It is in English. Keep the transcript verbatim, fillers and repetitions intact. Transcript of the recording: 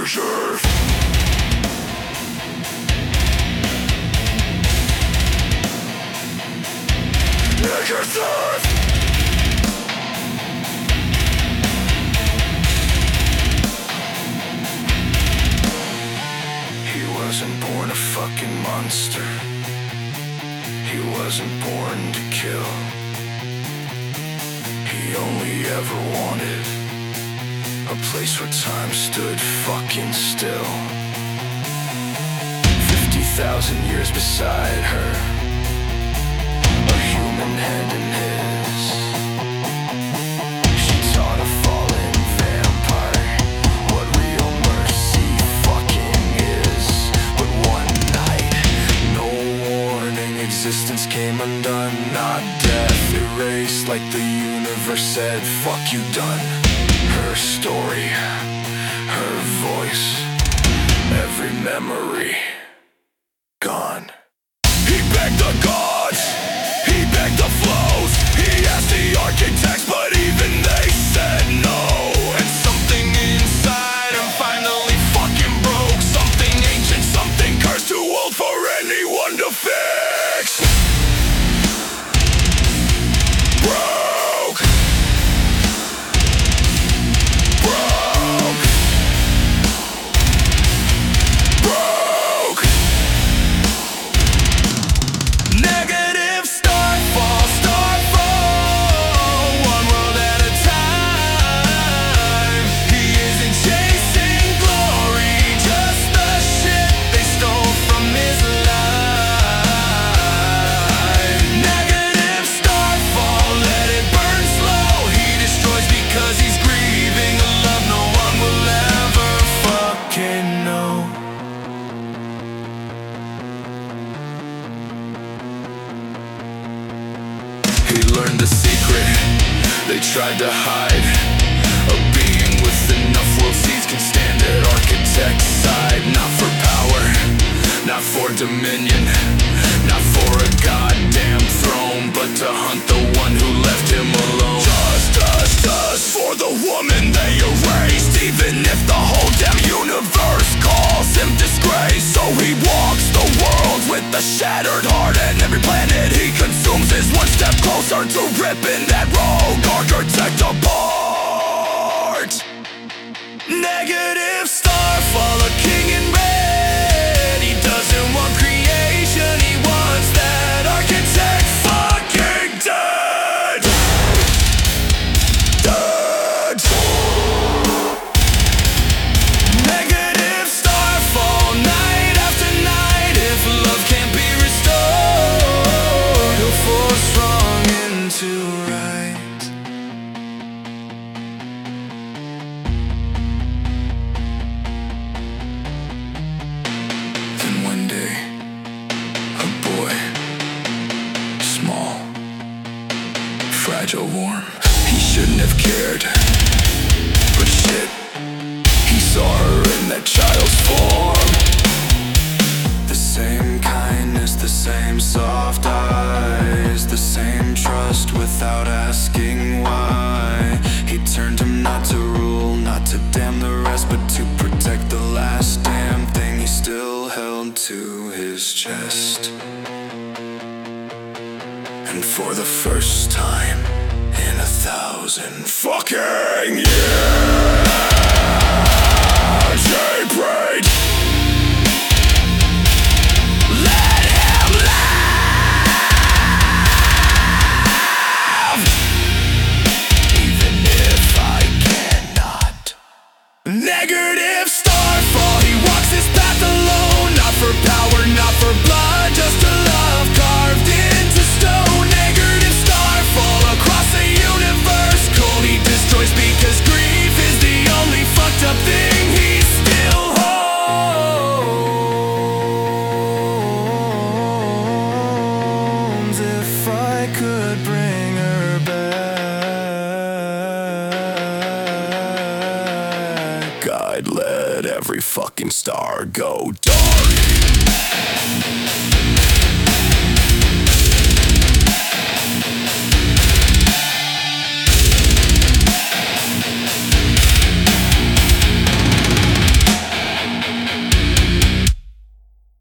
deserve. Deserve. He wasn't born a fucking monster. He wasn't born to kill. He only ever wanted a place where time stood fucking still. Fifty thousand years beside her, a human hand in his. She taught a fallen vampire what real mercy fucking is. But one night, no warning, existence came undone. Not death, erased like the universe said, fuck you, done. Her story, her voice, every memory gone. He begged the gods, he begged the flows, he asked the architects, but even they said no. And something inside him finally fucking broke. Something ancient, something cursed, too old for anyone to fix. Broke. Broke. Broke. Negative starfall, starfall, one world at a time. He isn't chasing glory, just the shit they stole from his life. Negative starfall, let it burn slow. He destroys because he's grieving a love no one will ever fucking know. He learned the secret they tried to hide. A being with enough world seeds can stand at architect's side. Not for power, not for dominion, not for a goddamn throne, but to hunt the one who left him alone. Just, just, just for the woman they erased. Even if the whole damn universe calls him disgrace. So he walks the world with a shattered heart, and every planet he consumes is one step closer to ripping that rogue architect apart. Negative starfall, a king in red. He doesn't want creation, he wants that architect fucking dead. Dead. Negative starfall, night after night. If love can't be restored, he'll force wrong into right. Then one day, a boy, small, fragile, warm. He shouldn't have cared, but shit, he saw her in that child's form. The same kindness, the same soft eyes, the same trust without asking why. He turned him not to rule, not to damn the rest, but to protect the last damn thing he still held to his chest. And for the first time in a thousand fucking years, he prayed, let him live, even if I cannot. Negative starfall, he walks his path alone. Not for power, not for blood, just a love carved into stone. Negative starfall across the universe. Cold he destroys because grief is the only fucked up thing he still holds. If I could bring her back, I'd let every fucking star go dark.